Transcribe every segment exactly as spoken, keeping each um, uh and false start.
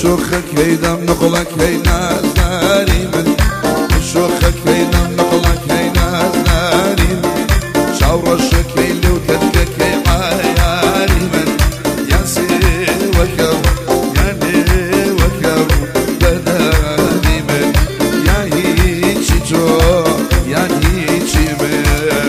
شوخك هيدا نقلك هينا زاري من شوخك هيدا نقلك هينا زاري من شاور الشك هيلي وتدكك هي عياري من ياسي وكر يعني وكر بداني من يا هيتشي جو يا هيتشي من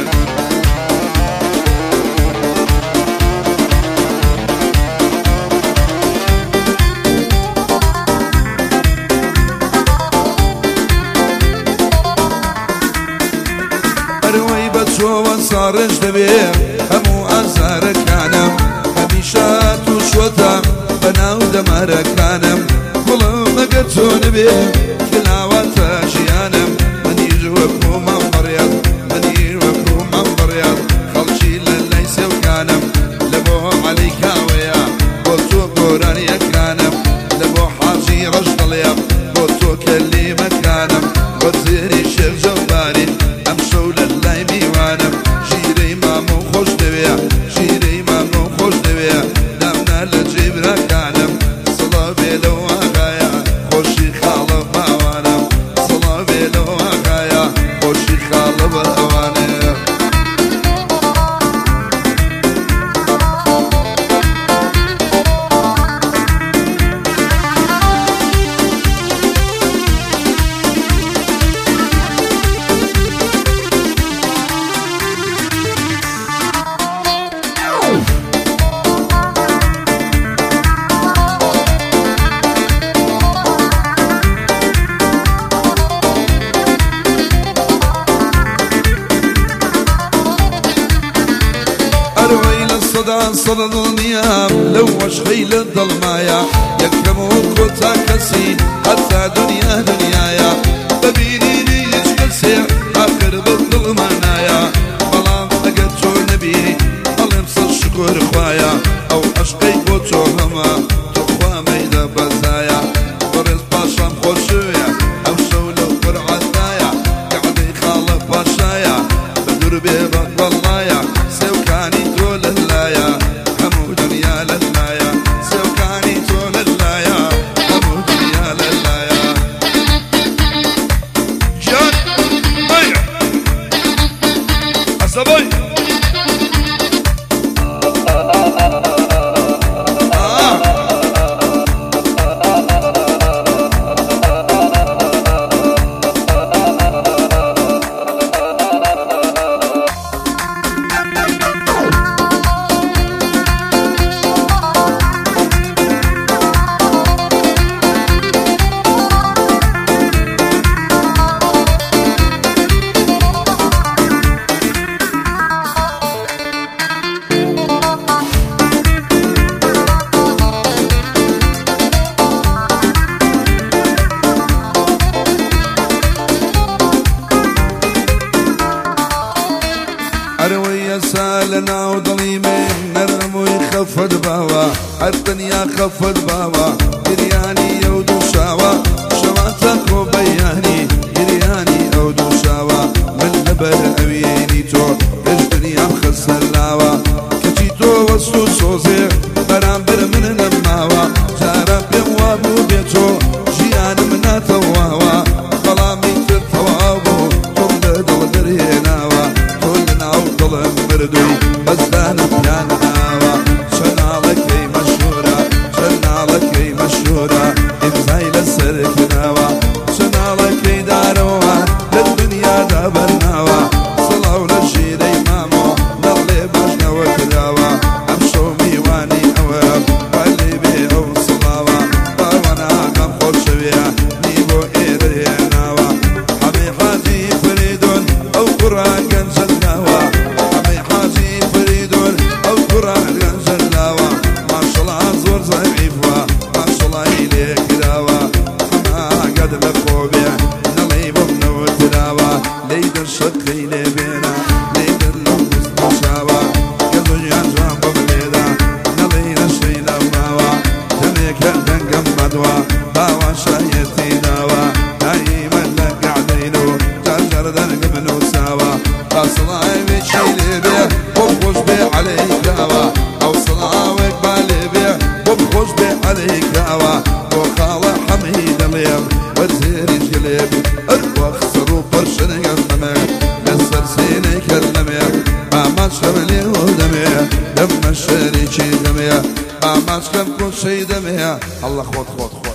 صارش دبير همو أزهر كانم هميشات وشوتا بناو دمار كانم كلهم مقتون بيه كلاوات جيانم من يجوكو من بريض من يجوكو من بريض خلشي لليس وكانم لبو عليك ويا قلتو قراني كانم لبو حاجي رشد اليوم قلتو كلي مكانم وزيري الشيخ جباري أمشو للي ميوانم شيري مامو خوش دويا شيري مامو خوش دويا دمنا لجبرا كانم صلا بيلو آغايا خوشي خالب موانم صلا بيلو آغايا خوشي خالب موانم صدى النيام لوش خيل الظلمايا يكرموا خوتا كسي حتى دنيا دنيايا ببينيني يشكسي آخر بالظلمانايا بلان أقدتو نبيني ألمس الشكر خوايا أو عشقي بوتو هما تخوا ميدا بزايا برز باشام خوشويا أو شولو قرعتايا قعدي خالف باشايا بدر بيبك واللايا سوكاني دول اللايا همو دنيا للايا سوكاني دول اللايا همو دنيا للايا جان ميع الصبي أروي سالنا وظليمين نرمو يخفض باوا الدنيا خفض باوا جرياني أو دوشاوا شواتك وبياني جرياني أو دوشاوا من لبر أميني تو الدنيا مخسر لاوا كتيتو وسو سوزي برامبر من نماوا جارب يوابو بيتو جيان منا تواوا ظلامي تتوابو طول دل دريناوا ظلم مردوي بزدان بيان ناوا شنالك اي مشهورة شنالك اي مشهورة امزاي للسرك ناوا شنالك اي داروا للدنيا دابر ناوا صلاو للجيري مامو نغلي باجنا وكراوا امشو ميواني اواب واللي بيعو صلاوا وانا قم خوش بيا نيبو ايري ناوا حمي حاجي فريدون او قرآن كنزل ناوا شقي لبينا ليدر لوز مشاوا يزو ينجم ببليدا نلينا شينا ماوا تميك هدن قمدوا باوا شايتي ناوا دايما لك قعدينو تاجر دن قبنو ساوا فاصلاي بيشي لبيا وبخوش بي عليك داوا او صلاوك بالبيا وبخوش بي عليك داوا وخال ماسکەم کۆچەی دەمەیە هەڵە خۆت خۆت خۆت